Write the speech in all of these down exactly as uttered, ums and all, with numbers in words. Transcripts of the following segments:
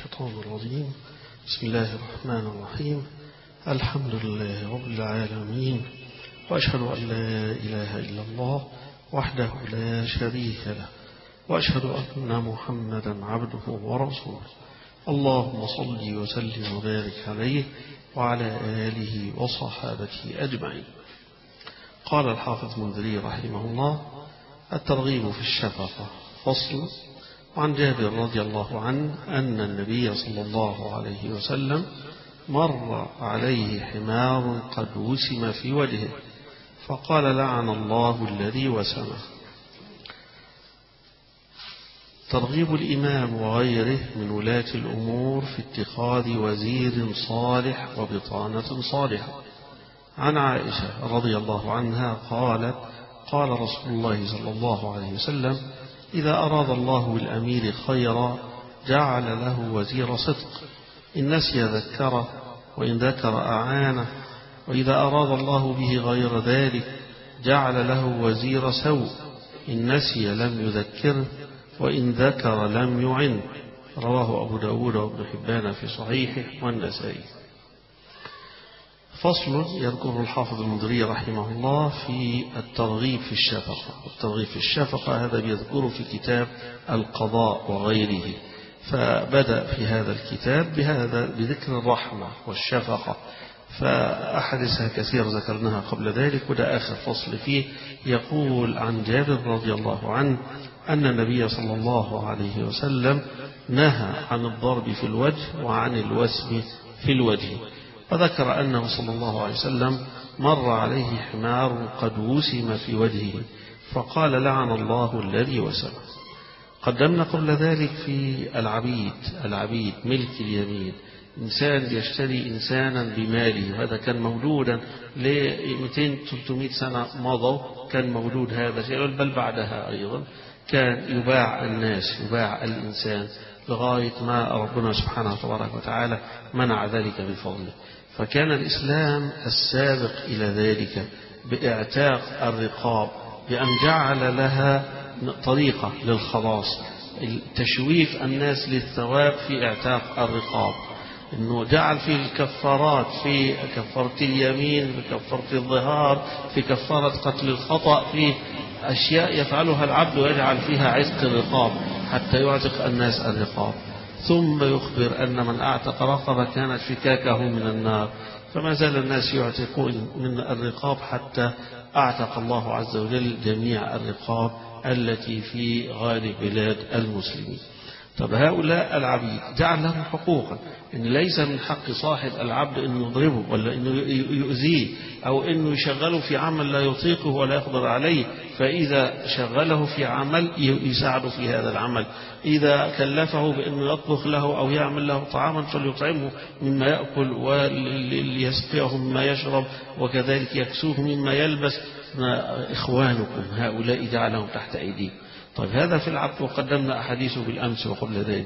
الشيطان الرجيم. بسم الله الرحمن الرحيم. الحمد لله رب العالمين، وأشهد أن لا إله إلا الله وحده لا شريك له، وأشهد أن محمدا عبده ورسوله. اللهم صل وسلم وبارك عليه وعلى آله وصحابته أجمعين. قال الحافظ المنذري رحمه الله: الترغيب في الشفقة. فصل. وعن جابر رضي الله عنه أن النبي صلى الله عليه وسلم مر عليه حمار قد وسم في وجهه فقال: لعن الله الذي وسمه. ترغيب الإمام وغيره من ولاة الأمور في اتخاذ وزير صالح وبطانة صالحة. عن عائشة رضي الله عنها قالت: قال رسول الله صلى الله عليه وسلم: إذا أراد الله بالأمير خيرا جعل له وزير صدق، إن نسي ذكره وإن ذكر أعانه، وإذا أراد الله به غير ذلك جعل له وزير سوء، إن نسي لم يذكره وإن ذكر لم يعن. رواه أبو داود وابن حبان في صحيحه والنسائي. فصل. يذكر الحافظ المنذري رحمه الله في الترغيب في الشفقة. الترغيب في الشفقة هذا بيذكره في كتاب القضاء وغيره، فبدأ في هذا الكتاب بهذا بذكر الرحمة والشفقة، فأحاديثها كثير ذكرناها قبل ذلك، وده آخر فصل فيه. يقول عن جابر رضي الله عنه أن النبي صلى الله عليه وسلم نهى عن الضرب في الوجه وعن الوسم في الوجه، وذكر أنه صلى الله عليه وسلم مر عليه حمار قد وسم في وجهه فقال: لعن الله الذي وسمه. قدمنا قبل ذلك في العبيد. العبيد ملك اليمين، إنسان يشتري إنسانا بماله، وهذا كان موجودا ل مئتين ثلاثمئة سنة مضوا، كان موجود هذا الشيء، بل بعدها أيضا كان يباع الناس، يباع الإنسان، لغاية ما ربنا سبحانه وتبارك وتعالى منع ذلك بفضله. فكان الإسلام السابق إلى ذلك بإعتاق الرقاب، بأن جعل لها طريقة للخلاص، تشويف الناس للثواب في إعتاق الرقاب، إنه جعل في الكفارات، في كفارة اليمين، في كفارة الظهار، في كفارة قتل الخطأ، في أشياء يفعلها العبد ويجعل فيها عتق الرقاب حتى يعتق الناس الرقاب. ثم يخبر أن من أعتق رقبة كانت فكاكه من النار، فما زال الناس يعتقون من الرقاب حتى أعتق الله عز وجل جميع الرقاب التي في غالب بلاد المسلمين. طب هؤلاء العبيد جعل لهم حقوقا، إن ليس من حق صاحب العبد أن يضربه ولا أنه يؤذيه أو أنه يشغله في عمل لا يطيقه ولا يقدر عليه، فإذا شغله في عمل يساعده في هذا العمل، إذا كلفه بأنه يطبخ له أو يعمل له طعاما فليطعمه مما يأكل وليسقيه مما يشرب، وكذلك يكسوه مما يلبس. إخوانكم هؤلاء جعلهم تحت أيديهم. طيب هذا في العبد، وقدمنا أحاديثه بالأمس وقبل ذلك.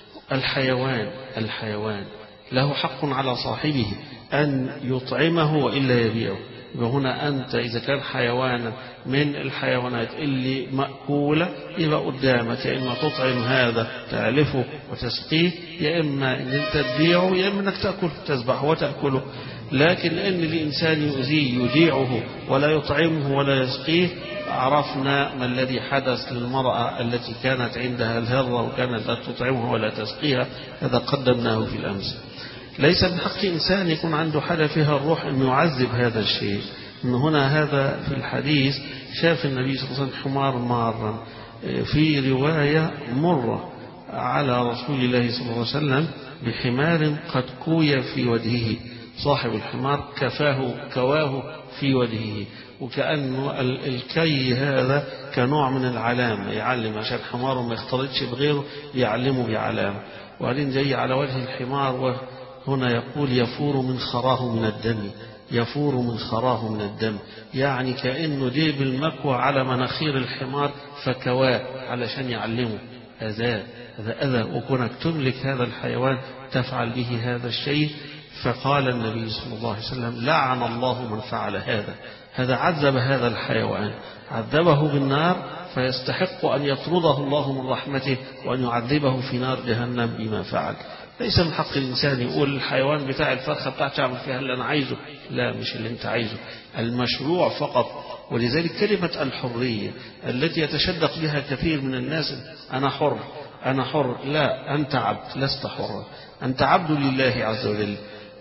الحيوان الحيوان له حق على صاحبه أن يطعمه وإلا يبيعه. وهنا أنت إذا كان حيوانا من الحيوانات اللي مأكولة، يبقى قدامك يا إما تطعم هذا تعلفه وتسقيه، يا إما أن أنت تبيعه، يا إما أنك تأكله، تذبحه وتأكله. لكن إن الإنسان يؤذيه يجيعه ولا يطعمه ولا يسقيه، عرفنا ما الذي حدث للمرأة التي كانت عندها الهرة وكانت لا تطعمها ولا تسقيها، هذا قدمناه في الأمس. ليس من حق إنسان يكون عنده حاجة فيها الروح أن يعذب هذا الشيء. إن هنا هذا في الحديث شاف النبي صلى الله عليه وسلم حمار مارا، في رواية مرة على رسول الله صلى الله عليه وسلم بحمار قد كوي في وجهه، صاحب الحمار كفاه كواه في وجهه، وكأنه الكي هذا كنوع من العلامة، يعلم عشان حماره ما يختلطش بغيره، يعلمه بعلامة. وبعدين جاي على وجه الحمار، وهنا يقول يفور من خراه من الدم، يفور من خراه من الدم، يعني كأنه جيب المكوى على مناخير الحمار فكواه علشان يعلمه أذى، هذا أذى، وكونك تملك هذا الحيوان تفعل به هذا الشيء. فقال النبي صلى الله عليه وسلم: لعن الله من فعل هذا. هذا عذب هذا الحيوان، عذبه بالنار فيستحق أن يطرده الله من رحمته وأن يعذبه في نار جهنم بما فعل. ليس من حق الإنسان يقول الحيوان بتاع الفرخة بتاعتي أعمل فيها اللي أنا عايزه. لا، مش اللي أنت عايزه، المشروع فقط. ولذلك كلمة الحرية التي يتشدق بها كثير من الناس، أنا حر أنا حر، لا، أنت عبد، لست حرا، أنت عبد لله عز وجل،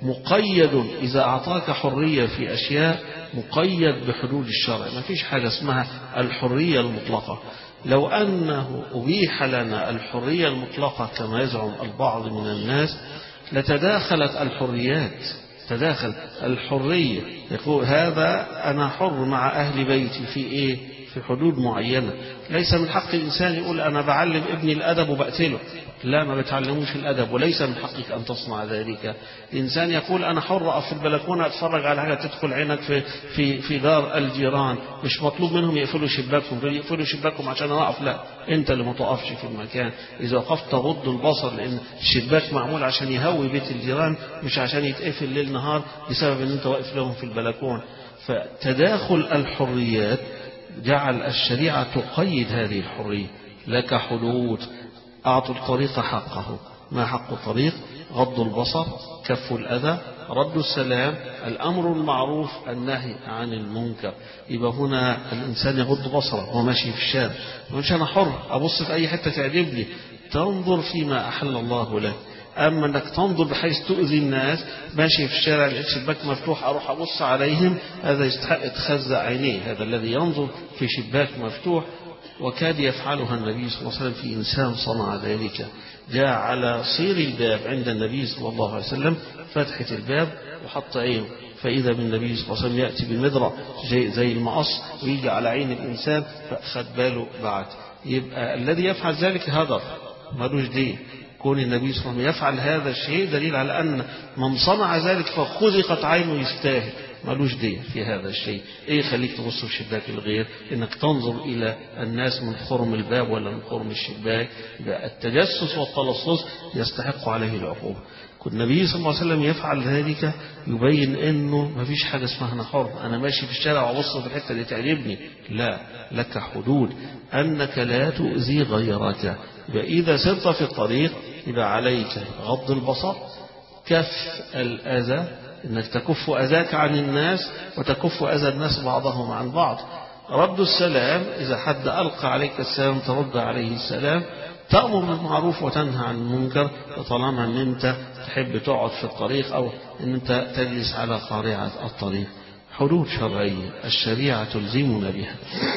مقيد. إذا أعطاك حرية في أشياء مقيد بحدود الشرع، ما فيش حاجة اسمها الحرية المطلقة. لو أنه أبيح لنا الحرية المطلقة كما يزعم البعض من الناس لتداخلت الحريات، تداخل الحرية، يقول هذا أنا حر مع أهل بيتي في إيه؟ في حدود معينة. ليس من حق الإنسان يقول أنا بعلم ابني الأدب وبقتله، لا، ما بتعلموش الأدب، وليس من حقك أن تصنع ذلك. الإنسان يقول أنا حر أقف في البلكونة أتفرج على حاجة تدخل عينك في في في دار الجيران، مش مطلوب منهم يقفلوا شباكهم، يقفلوا شباكهم عشان أنا أقف، لا، أنت اللي ما تقفش في المكان. إذا وقفت تغض البصر، لأن الشباك معمول عشان يهوي بيت الجيران، مش عشان يتقفل ليل نهار بسبب أن أنت واقف لهم في البلكون. فتداخل الحريات جعل الشريعة تقيد هذه الحرية. لك حدود، أعطوا الطريق حقه. ما حق الطريق؟ غض البصر، كف الأذى، رد السلام، الأمر المعروف، النهي عن المنكر. يبقى هنا الإنسان يغض بصره وماشي في الشارع، مش أنا حر أبص في أي حتة تعجبني، تنظر فيما أحل الله لك. أما أنك تنظر بحيث تؤذي الناس، ماشي في الشارع لقيت شباك مفتوح أروح أبص عليهم، هذا يستحق تخزع عينيه. هذا الذي ينظر في شباك مفتوح، وكاد يفعلها النبي صلى الله عليه وسلم في إنسان صنع ذلك. جاء على صير الباب عند النبي صلى الله عليه وسلم، فتحة الباب وحط عينه، فإذا بالنبي صلى الله عليه وسلم يأتي بالمدرة زي المقص ويجي على عين الإنسان، فأخذ باله بعد. يبقى الذي يفعل ذلك هدر، مالوش دين. كون النبي صلى الله عليه وسلم يفعل هذا الشيء دليل على أن من صنع ذلك فخزقت عينه يستاهل، مالوش دين في هذا الشيء. ايه خليك تبص في شباك الغير؟ انك تنظر الى الناس من خرم الباب ولا من خرم الشباك. التجسس والتلصص يستحق عليه العقوبة. كل النبي صلى الله عليه وسلم يفعل ذلك يبين انه ما فيش حاجة اسمها انا حر، انا ماشي في الشارع وابص في الحتة اللي تعجبني، لا، لك حدود، انك لا تؤذي غيرك. يبقى اذا سرت في الطريق يبقى عليك غض البصر، كف الأذى، انك تكف أذاك عن الناس وتكف أذى الناس بعضهم عن بعض، رد السلام، إذا حد ألقى عليك السلام ترد عليه السلام، تأمر بالمعروف وتنهى عن المنكر، طالما أن أنت تحب تقعد في الطريق أو أن أنت تجلس على قارعة الطريق. حدود شرعية الشريعة تلزمنا بها.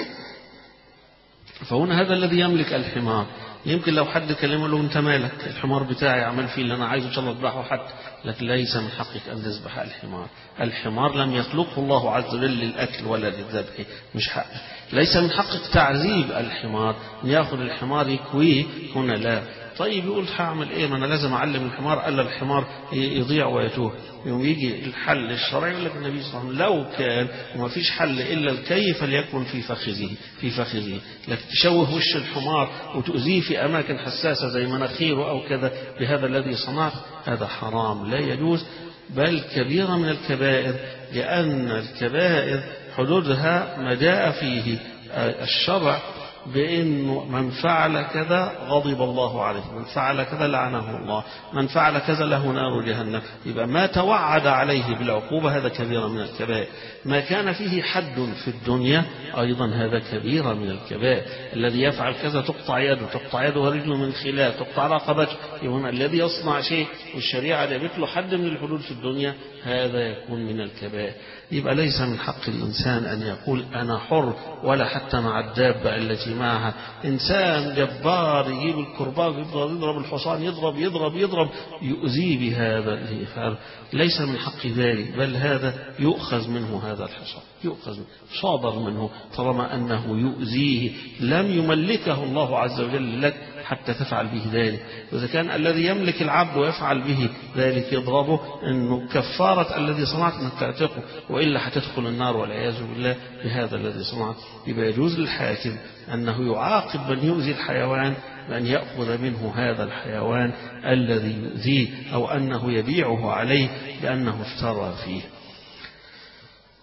فهنا هذا الذي يملك الحمار، يمكن لو حد كلمه له انت مالك، الحمار بتاعي اعمل فيه اللي انا عايزه ان شاء الله اذبحه حتى، لكن ليس من حقك ان تذبح الحمار. الحمار لم يخلقه الله عز وجل للاكل ولا للذبح، مش حقك. ليس من حقك تعذيب الحمار، ان ياخذ الحمار يكويه، هنا لا. طيب يقول هعمل ايه؟ ما انا لازم اعلم الحمار الا الحمار يضيع ويتوه. يوم يجي الحل الشرعي يقول لك النبي صلى الله عليه وسلم لو كان وما فيش حل الا الكي فليكن في فخذه في فخذه. لكن تشوه وش الحمار وتؤذيه في اماكن حساسه زي مناخيره او كذا بهذا الذي صنعت، هذا حرام لا يجوز، بل كبيره من الكبائر، لان الكبائر حدودها ما جاء فيه الشرع بأنه من فعل كذا غضب الله عليه، من فعل كذا لعنه الله، من فعل كذا له نار جهنم. يبقى ما توعد عليه بالعقوبة هذا كبيرة من الكبائر. ما كان فيه حد في الدنيا أيضا هذا كبيرة من الكبائر. الذي يفعل كذا تقطع يده، تقطع يده ورجله من خلاف، تقطع رقبته. يبقى الذي يصنع شيء والشريعة جابت له حد من الحدود في الدنيا هذا يكون من الكبائر. يبقى ليس من حق الإنسان أن يقول أنا حر، ولا حتى مع الدابة التي معها. إنسان جبار يجيب الكرباج يضرب يضرب الحصان، يضرب يضرب يضرب يؤذيه بهذا الإفعال، ليس من حق ذلك، بل هذا يؤخذ منه هذا الحصان، يؤخذ منه صادر منه طالما أنه يؤذيه، لم يملكه الله عز وجل لك حتى تفعل به ذلك. وإذا كان الذي يملك العبد ويفعل به ذلك يضربه، أنه كفارة الذي صنعت أنك تعتقه، وإلا هتدخل النار والعياذ بالله بهذا الذي صنعت. يبقى يجوز للحاكم أنه يعاقب من يؤذي الحيوان بأن يأخذ منه هذا الحيوان الذي يؤذيه، أو أنه يبيعه عليه لأنه افترى فيه.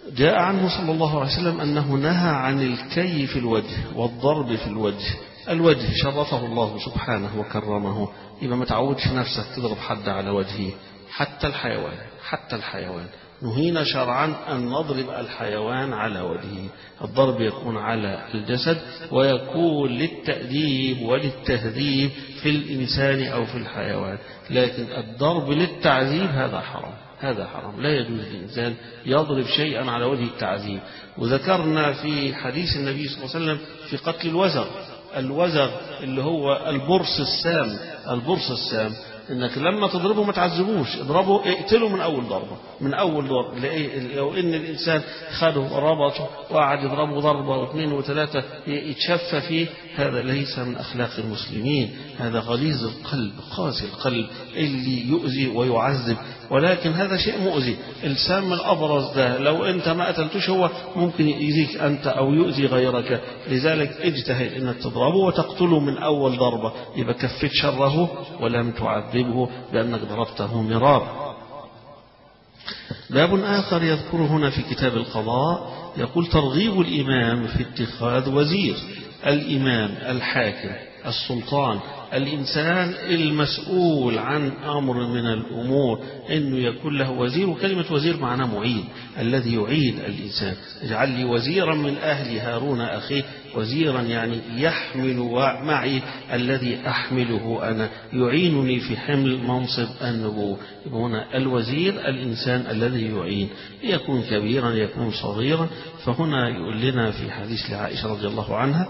جاء عنه صلى الله عليه وسلم أنه نهى عن الكي في الوجه والضرب في الوجه. الوجه شرفه الله سبحانه وكرمه، يبقى ما تعودش نفسك تضرب حد على وجهه، حتى الحيوان حتى الحيوان نهينا شرعا أن نضرب الحيوان على وجهه. الضرب يكون على الجسد ويكون للتأديب وللتهذيب في الإنسان أو في الحيوان، لكن الضرب للتعذيب هذا حرام، هذا حرام، لا يجوز للإنسان يضرب شيئا على وجه التعذيب. وذكرنا في حديث النبي صلى الله عليه وسلم في قتل الوزغ، الوزغ اللي هو البرص السام، البرص السام انك لما تضربه ما تعذبوش، اضربه اقتله من اول ضربه، من اول ضربه. لو ان الانسان خده وربطه وقعد يضربه ضربه واثنين وثلاثه يتشفى فيه، هذا ليس من اخلاق المسلمين، هذا غليظ القلب قاسي القلب اللي يؤذي ويعذب. ولكن هذا شيء مؤذي، السام الابرص ده لو انت ما قتلتوش هو ممكن يؤذيك انت او يؤذي غيرك، لذلك اجتهد انك تضربه وتقتله من اول ضربه، يبقى كفيت شره ولم تعذبه بانك ضربته مرارا. باب آخر يذكر هنا في كتاب القضاء، يقول ترغيب الإمام في اتخاذ وزير. الإمام الحاكم السلطان الإنسان المسؤول عن أمر من الأمور أنه يكون له وزير، وكلمة وزير معناه معين، الذي يعين الإنسان. اجعل لي وزيرا من أهل هارون أخي، وزيرا يعني يحمل معي الذي أحمله أنا، يعينني في حمل منصب النبوة. هنا الوزير الإنسان الذي يعين، يكون كبيرا يكون صغيرا. فهنا يقول لنا في حديث لعائشة رضي الله عنها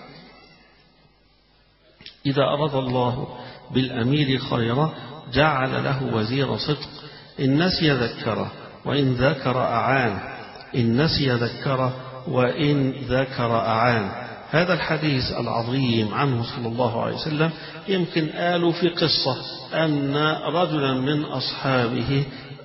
إذا أراد الله بالأمير خيرا جعل له وزير صدق، إن نسي ذكره وإن ذكر أعان، إن نسي ذكره وإن ذكر أعان. هذا الحديث العظيم عنه صلى الله عليه وسلم يمكن قالوا في قصة أن رجلا من أصحابه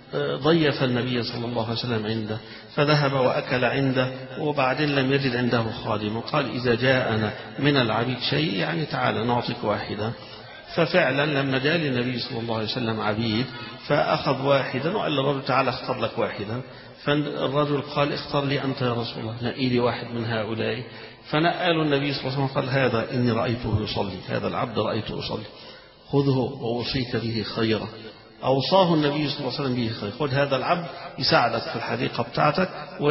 ضيف النبي صلى الله عليه وسلم عنده، فذهب وأكل عنده وبعدين لم يجد عنده خادم، وقال إذا جاءنا من العبيد شيء يعني تعالى نعطيك واحدا. ففعلا لما جاء للنبي صلى الله عليه وسلم عبيد فأخذ واحدا وقال للرجل تعالى اختار لك واحدا. فالرجل قال اختار لي أنت يا رسول الله، نقي لي واحد من هؤلاء. فنقل النبي صلى الله عليه وسلم قال هذا إني رأيته يصلي، هذا العبد رأيته يصلي، خذه وأوصيك به خيرا. أوصاه النبي صلى الله عليه وسلم به خير، خذ هذا العبد يساعدك في الحديقة بتاعتك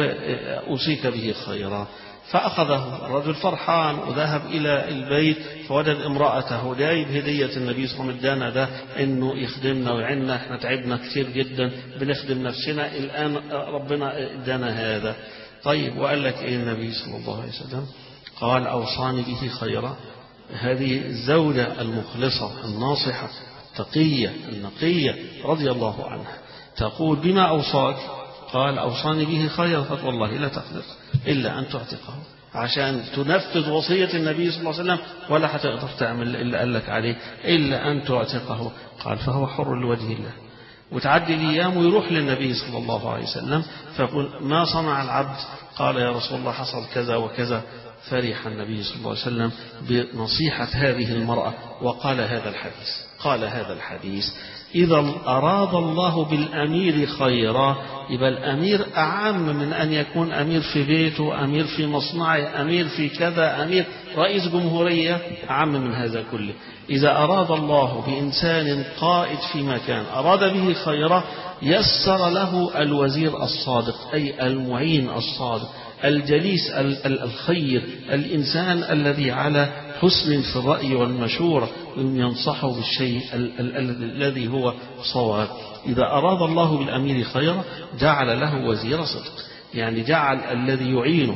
وأوصيك به خيرا. فأخذه الرجل فرحان وذهب إلى البيت فوجد امرأته جايب هدية النبي صلى الله عليه وسلم ادانا ده إنه يخدمنا ويعنا، احنا تعبنا كثير جدا بنخدم نفسنا، الآن ربنا ادانا هذا. طيب وقال لك إيه النبي صلى الله عليه وسلم؟ قال أوصاني به خيرا. هذه الزوجة المخلصة الناصحة التقية النقية رضي الله عنها تقول بما أوصاك؟ قال أوصاني به خيرا. قالت والله لا تقدر إلا أن تعتقه، عشان تنفذ وصية النبي صلى الله عليه وسلم ولا هتقدر تعمل إلا قال لك عليه إلا أن تعتقه. قال فهو حر لوجه الله. وتعدي الأيام ويروح للنبي صلى الله عليه وسلم فيقول ما صنع العبد؟ قال يا رسول الله حصل كذا وكذا. فرح النبي صلى الله عليه وسلم بنصيحة هذه المرأة وقال هذا الحديث، قال هذا الحديث إذا أراد الله بالأمير خيرا، يبقى الأمير أعم من أن يكون أمير في بيته، أمير في مصنعه، أمير في كذا، أمير رئيس جمهورية، أعم من هذا كله. إذا أراد الله بإنسان قائد في مكان أراد به خيرا يسر له الوزير الصادق، أي المعين الصادق، الجليس الخير، الإنسان الذي على حسن في الرأي والمشورة ينصحه بالشيء الذي هو صواب. إذا أراد الله بالأمير خيرا جعل له وزير صدق، يعني جعل الذي يعينه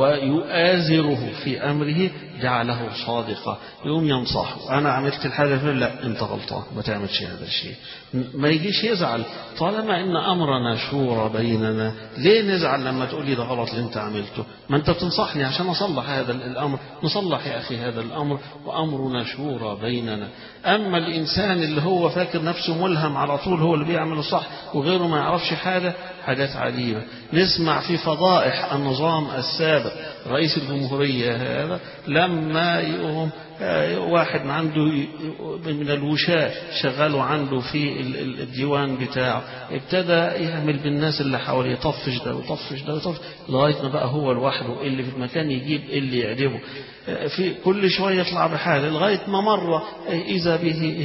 ويؤازره في أمره جعله صادقا، يقوم ينصحه أنا عملت الحاجة فيه لا أنت غلطان ما تعملش هذا الشيء، ما يجيش يزعل طالما إن أمرنا شورى بيننا. ليه نزعل لما تقول لي ده غلط اللي أنت عملته؟ ما أنت بتنصحني عشان أصلح هذا الأمر، نصلح يا أخي هذا الأمر وأمرنا شورى بيننا. أما الإنسان اللي هو فاكر نفسه ملهم على طول هو اللي بيعمل الصح وغيره ما يعرفش حاجة، حاجات عجيبة. نسمع في فضائح النظام السابق رئيس الجمهورية هذا لما يقوم واحد عنده من الوشاة شغاله عنده في الديوان بتاعه، ابتدى يعمل بالناس اللي حواليه يطفش ده ويطفش ده ويطفش لغاية ما بقى هو لوحده اللي في المكان يجيب اللي يعجبه، في كل شوية يطلع بحاله لغاية ما مرة إذا به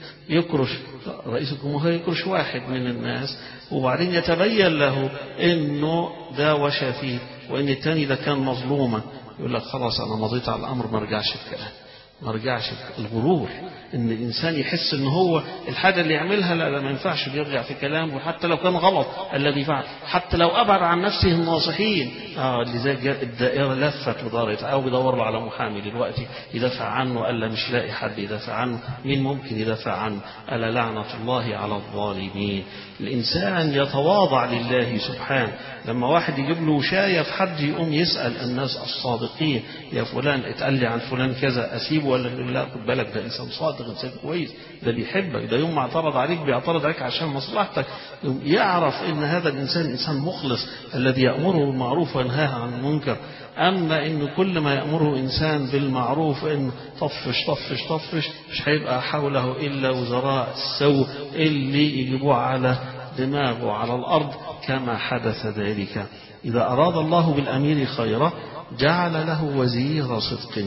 يكرش رئيس الجمهورية يكرش واحد من الناس، وبعدين يتبين له إنه ده وشى فيه وإن التاني ده كان مظلوما، يقول لك خلاص أنا مضيت على الأمر ما رجعش الكلام، ما رجعش. الغرور إن الإنسان يحس إن هو الحاجة اللي يعملها لا, لا ما ينفعش يرجع في كلامه، حتى لو كان غلط الذي فعل، حتى لو أبعد عن نفسه الناصحين. آه اللي زي الدائرة لفت ودارت، أو بيدور له على محامي دلوقتي يدافع عنه، ألا مش لاقي حد يدافع عنه، مين ممكن يدافع عنه؟ ألا لعنة الله على الظالمين. الإنسان يتواضع لله سبحانه، لما واحد يجيب له وشاية في حد يقوم يسأل الناس الصادقين، يا فلان اتقال لي عن فلان كذا أسيبه ولا لا؟ خد بالك ده إنسان صادق، إنسان كويس، ده بيحبك، ده يوم ما اعترض عليك بيعترض عليك عشان مصلحتك، يعرف إن هذا الإنسان إنسان مخلص الذي يأمره بالمعروف وينهاه عن المنكر. أما إن كل ما يأمره إنسان بالمعروف إن طفش طفش طفش مش هيبقى حوله إلا وزراء السوء اللي يجيبوه على دماغه على الأرض كما حدث ذلك. إذا أراد الله بالأمير خيرا جعل له وزير صدق،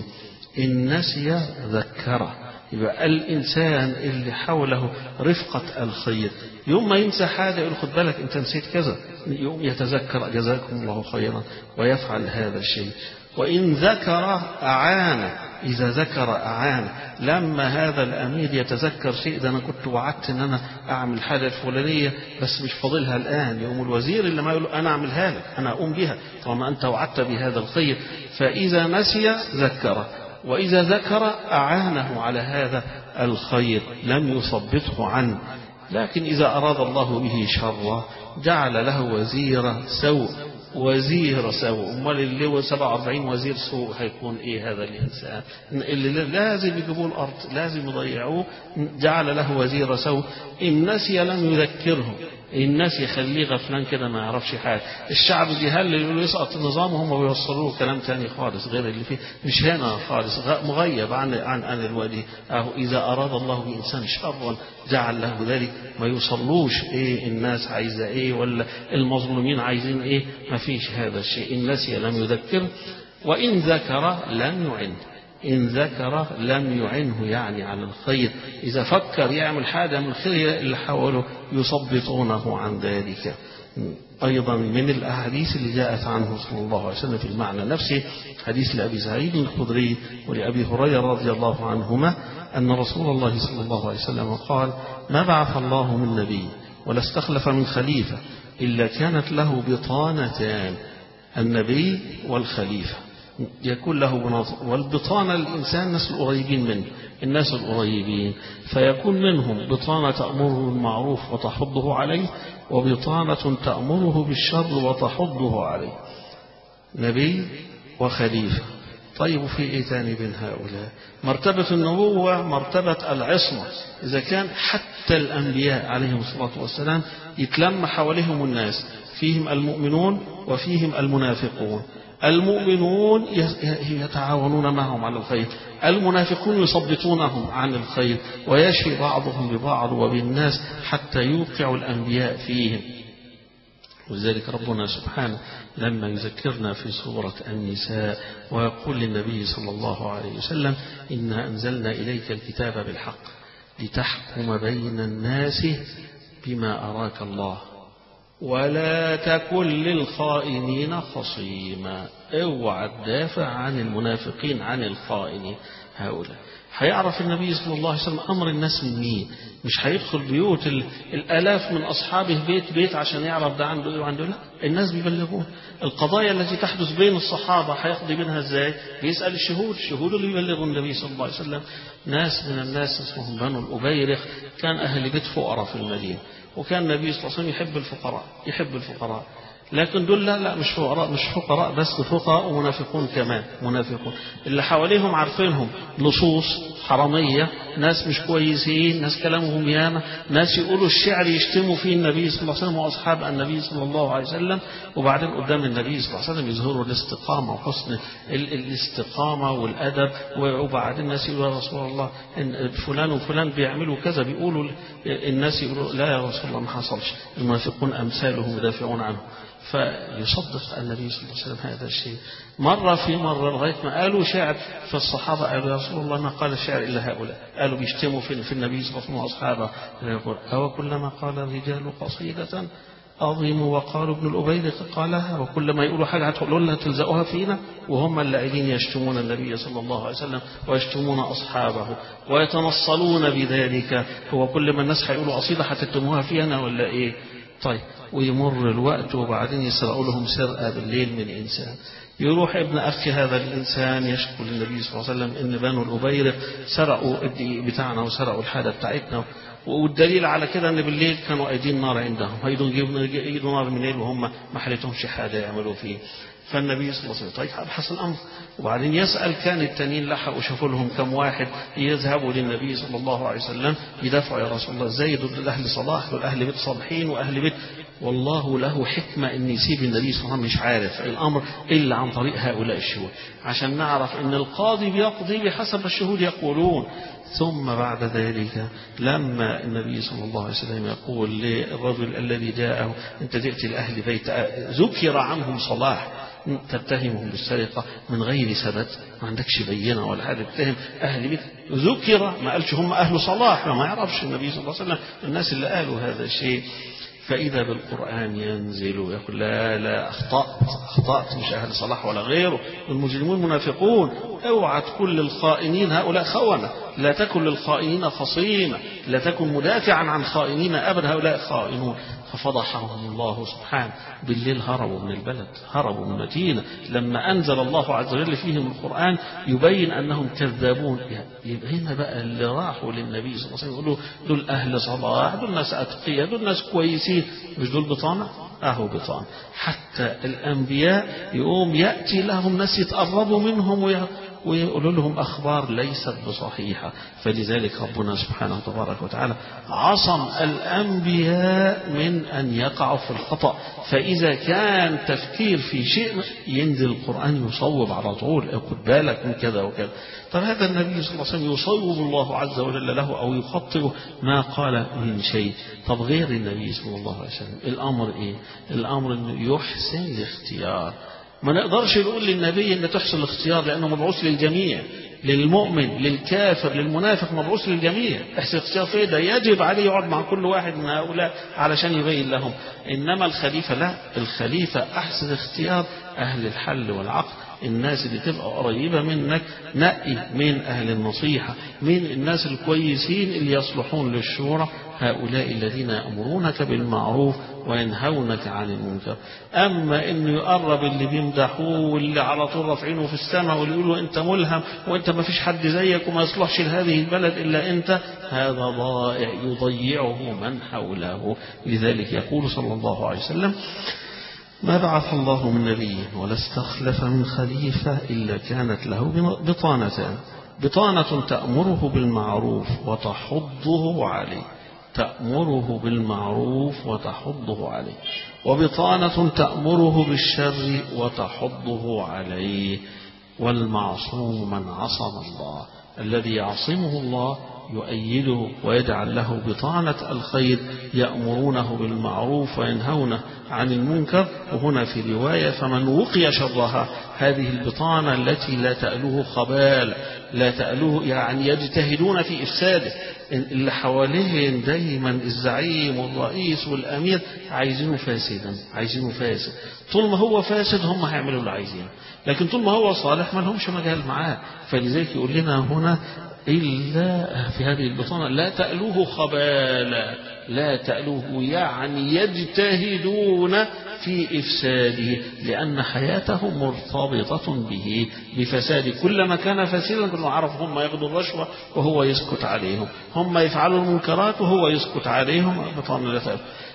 إن نسي ذكره. يبقى الإنسان اللي حوله رفقة الخير يوم ما ينسى حاجة يقول خد بالك أنت نسيت كذا، يوم يتذكر جزاكم الله خيرا ويفعل هذا الشيء. وإن ذكر أعان، إذا ذكر أعان، لما هذا الأمير يتذكر شيء ده أنا كنت وعدت أن أنا أعمل حاجة الفلانية بس مش فاضلها الآن، يوم الوزير اللي ما يقول أنا أعملها لك أنا أقوم بها طالما أنت وعدت بهذا الخير. فإذا نسي ذكره، وإذا ذكر أعانه على هذا الخير لم يثبطه عنه. لكن إذا أراد الله به شرا جعل له وزير سوء، وزير سوء. امال اللي هو سبعة وأربعين وزير سوء هيكون ايه هذا الانسان اللي لازم يجيبوه الارض، لازم يضيعوه. جعل له وزير سوء، ان نسي لم يذكره، ان نسي خليه غفلان كده ما يعرفش حاجه. الشعب بيهلل يقول يسقط النظام وهم بيوصلوا له كلام تاني خالص غير اللي فيه، مش هنا خالص، مغيب عن عن عن الوجه. اهو اذا اراد الله بانسان شرا جعل له ذلك، ما يوصلوش ايه الناس عايزه ايه ولا المظلومين عايزين ايه، ما فيش هذا الشيء. إن نسي لم يذكر، وإن ذكر لم يعن، إن ذكر لم يعنه يعني على الخير. إذا فكر يعمل حاجة من الخير اللي حوله يصبطونه عن ذلك. أيضا من الأحاديث اللي جاءت عنه صلى الله عليه وسلم في المعنى نفسه حديث لأبي سعيد الخدري ولأبي هريرة رضي الله عنهما أن رسول الله صلى الله عليه وسلم قال: ما بعث الله من نبي ولا استخلف من خليفة إلا كانت له بطانتان، النبي والخليفة، يكون له بناطق. والبطانة الإنسان الناس القريبين منه، الناس القريبين، فيكون منهم بطانة تأمره بالمعروف وتحضه عليه، وبطانة تأمره بالشر وتحضه عليه. نبي وخليفة. طيب وفي ايه تاني بين هؤلاء؟ مرتبة النبوة مرتبة العصمة. إذا كان حتى الأنبياء عليهم الصلاة والسلام يتلم حواليهم الناس، فيهم المؤمنون وفيهم المنافقون. المؤمنون يتعاونون معهم على الخير، المنافقون يصبطونهم عن الخير، ويشفي بعضهم ببعض وبالناس حتى يوقع الأنبياء فيهم. ولذلك ربنا سبحانه لما يذكرنا في سورة النساء ويقول للنبي صلى الله عليه وسلم: إنا أنزلنا إليك الكتاب بالحق لتحكم بين الناس بما أراك الله ولا تكن للخائنين خصيما. اوعى تدافع عن المنافقين عن الخائنين هؤلاء. هيعرف النبي صلى الله عليه وسلم أمر الناس من مين، مش هيدخل بيوت الآلاف من أصحابه بيت بيت عشان يعرف ده عنده إيه وعنده لا. الناس بيبلغون القضايا التي تحدث بين الصحابة، هيقضي منها إزاي؟ بيسأل الشهود، الشهود اللي يبلغوا النبي صلى الله عليه وسلم. ناس من الناس اسمهم بنو الأبيرخ، كان أهل بيت فقراء في المدينة، وكان النبي صلى الله عليه وسلم يحب الفقراء، يحب الفقراء لكن دول لا لا مش فقراء، مش فقراء بس، فقراء ومنافقون كمان، منافقون اللي حواليهم عارفينهم لصوص حرامية، ناس مش كويسين، ناس كلامهم ياما، ناس يقولوا الشعر يشتموا فيه النبي صلى الله عليه وسلم وأصحاب النبي صلى الله عليه وسلم، وبعدين قدام النبي صلى الله عليه وسلم يظهروا الاستقامة وحسن الاستقامة والأدب، وبعدين الناس يقولوا يا رسول الله إن فلان وفلان بيعملوا كذا، بيقولوا الناس يقولوا لا يا رسول الله ما حصلش، المنافقون أمثالهم يدافعون عنه. فيصدق النبي صلى الله عليه وسلم هذا الشيء. مرة في مرة لغاية ما قالوا شعر، فالصحابة قالوا يا رسول الله ما قال الشعر إلا هؤلاء، قالوا بيشتموا في النبي صلى الله عليه وسلم وأصحابه، يقول أو كلما قال الرجال قصيدة أظيموا وقالوا ابن الأبيرق قالها، وكل ما يقولوا حاجة هتقولوا لنا تلزقوها فينا، وهم اللاعبين يشتمون النبي صلى الله عليه وسلم ويشتمون أصحابه ويتنصلون بذلك. هو كل ما الناس هيقولوا قصيدة هتكتموها فينا ولا إيه؟ طيب، ويمر الوقت وبعدين يسرقوا لهم سرقة بالليل من إنسان، يروح ابن أخي هذا الإنسان يشكو للنبي صلى الله عليه وسلم إن بنو الأبيرق سرقوا الدقيق بتاعنا وسرقوا الحاجة بتاعتنا، والدليل على كده ان بالليل كانوا ايدين نار عندهم، هيدوا يجيبوا نار من الليل وهم ما حلتهمش حاجه يعملوا فيه. فالنبي صلى الله عليه وسلم طيب ابحث الامر، وبعدين يسال كان التانيين لحقوا شافوا لهم كم واحد يذهبوا للنبي صلى الله عليه وسلم يدافعوا يا رسول الله ازاي دول اهل صلاح، دول اهل بيت صالحين واهل بيت، والله له حكمه ان يسيب النبي صلى الله عليه وسلم مش عارف الامر الا عن طريق هؤلاء الشهود، عشان نعرف ان القاضي بيقضي بحسب الشهود يقولون. ثم بعد ذلك لما النبي صلى الله عليه وسلم يقول للرجل الذي جاءه انت تأتي لأهل بيت ذكر عنهم صلاح تتهمهم بالسرقة من غير سبب، ما عندكش بينة ولا حاجة، تتهم أهل بيت ذكر، ما قالش هم أهل صلاح، ما يعرفش النبي صلى الله عليه وسلم الناس اللي قالوا هذا الشيء. فإذا بالقرآن ينزل ويقول لا لا أخطأت أخطأت مش أهل صلاح ولا غيره، المجرمون منافقون، اوعى تكون للخائنين هؤلاء خونة، لا تكن للخائنين خصيمة، لا تكن مدافعا عن خائنين أبدا، هؤلاء خائنون. ففضحهم الله سبحانه. بالليل هربوا من البلد، هربوا من المدينة، لما أنزل الله عز وجل فيهم القرآن يبين أنهم كذابون. يبقى هنا بقى اللي راحوا للنبي صلى الله عليه وسلم يقولوا دول أهل صلاح، دول ناس أتقياء، دول ناس كويسين، مش دول بطانة؟ أهو بطانة. حتى الأنبياء يقوم يأتي لهم ناس يتقربوا منهم ويقولوا لهم أخبار ليست بصحيحة. فلذلك ربنا سبحانه وتبارك وتعالى عصم الأنبياء من أن يقعوا في الخطأ. فإذا كان تفكير في شيء ينزل القرآن يصوب على طول، خد بالك من كذا وكذا. طب هذا النبي صلى الله عليه وسلم يصوب الله عز وجل له أو يخطئ ما قال من شيء. طب غير النبي صلى الله عليه وسلم الأمر إيه؟ الأمر أنه يحسن الاختيار. ما نقدرش نقول للنبي أن تحسن الاختيار لأنه مبعوث للجميع، للمؤمن للكافر للمنافق، مبعوث للجميع. احسن الاختيار في ده يجب عليه يقعد مع كل واحد من هؤلاء علشان يبين لهم. إنما الخليفة لا، الخليفة أحسن اختيار أهل الحل والعقد، الناس اللي تبقى قريبة منك، نقي من أهل النصيحة، من الناس الكويسين اللي يصلحون للشورى، هؤلاء الذين يأمرونك بالمعروف وينهونك عن المنكر. أما إنه يقرب اللي بيمدحوه واللي على طول رافعينه في السماء واللي يقولوا أنت ملهم وأنت ما فيش حد زيك وما يصلحش لهذه البلد إلا أنت، هذا ضائع يضيعه من حوله. لذلك يقول صلى الله عليه وسلم ما بعث الله من نبي ولا استخلف من خليفة إلا كانت له بطانتان، بطانة تأمره بالمعروف وتحضه عليه، تأمره بالمعروف وتحضه عليه، وبطانة تأمره بالشر وتحضه عليه. والمعصوم من عصم الله، الذي يعصمه الله يؤيده ويجعل له بطانة الخير يأمرونه بالمعروف وينهونه عن المنكر. وهنا في رواية فمن وقي شرها، هذه البطانة التي لا تألوه خبال، لا تألوه يعني يجتهدون في إفساده، اللي حواليهم دايما الزعيم والرئيس والأمير عايزينه فاسدا، عايزينه فاسد. طول ما هو فاسد هم هيعملوا اللي عايزينه، لكن طول ما هو صالح ما لهمش مجال معاه. فلذلك يقول لنا هنا إلا في هذه البطانة لا تألوه خبالا، لا تألوه يعني يجتهدون في إفساده، لأن حياتهم مرتبطة به بفساد. كلما كان فاسدا كلما عرفوا هم ياخذوا الرشوة وهو يسكت عليهم، هم يفعلوا المنكرات وهو يسكت عليهم، بطانة لا تألوه.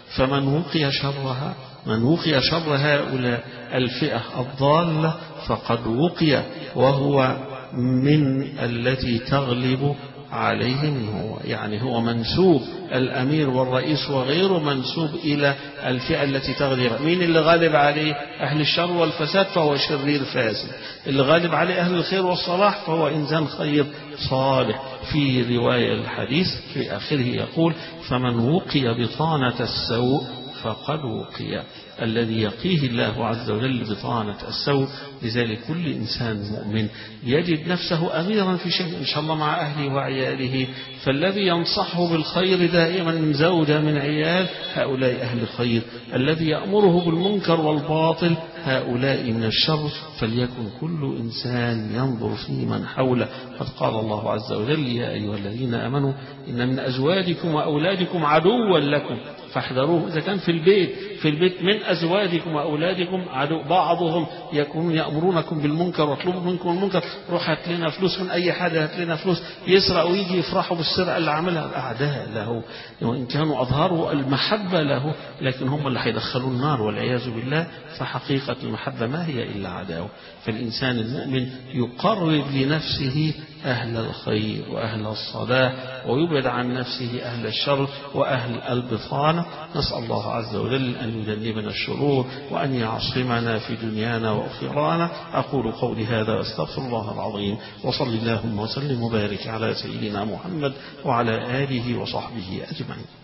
فمن وقي شرها من وقي شر هؤلاء الفئة الضالة فقد وقي، وهو من التي تغلب عليهم هو، يعني هو منسوب الأمير والرئيس وغيره منسوب إلى الفئة التي تغلب. مين اللي غالب عليه؟ أهل الشر والفساد فهو شرير فاسد، اللي غالب عليه أهل الخير والصلاح فهو إنسان خير صالح. في رواية الحديث في آخره يقول فمن وقي بطانة السوء فقد وقي، الذي يقيه الله عز وجل بطانة السوء. لذلك كل إنسان مؤمن يجد نفسه أميرا في شيء إن شاء الله مع أهله وعياله، فالذي ينصحه بالخير دائما من زوجة من عيال هؤلاء أهل الخير، الذي يأمره بالمنكر والباطل هؤلاء من الشر. فليكن كل إنسان ينظر في من حوله. قد قال الله عز وجل يا أيها الذين آمنوا إن من أزواجكم وأولادكم عدوا لكم فاحذروه. إذا كان في البيت في البيت من أزواجكم وأولادكم عدو، بعضهم يكونون يأمرونكم بالمنكر ويطلبوا منكم المنكر، روح هات لنا فلوس من أي حاجة، هات لنا فلوس، يسرق ويجي يفرحوا بالسرقة اللي عملها. الأعداء له وإن كانوا أظهروا المحبة له لكن هم اللي هيدخلوا النار والعياذ بالله. فحقيقة المحبة ما هي إلا عداوة. فالإنسان المؤمن يقرب لنفسه أهل الخير وأهل الصلاح ويبعد عن نفسه أهل الشر وأهل البطانة. نسأل الله عز وجل أن يجنبنا الشرور وأن يعصمنا في دنيانا وأخرانا. أقول قولي هذا واستغفر الله العظيم، وصل اللهم وسلم وبارك على سيدنا محمد وعلى آله وصحبه أجمعين.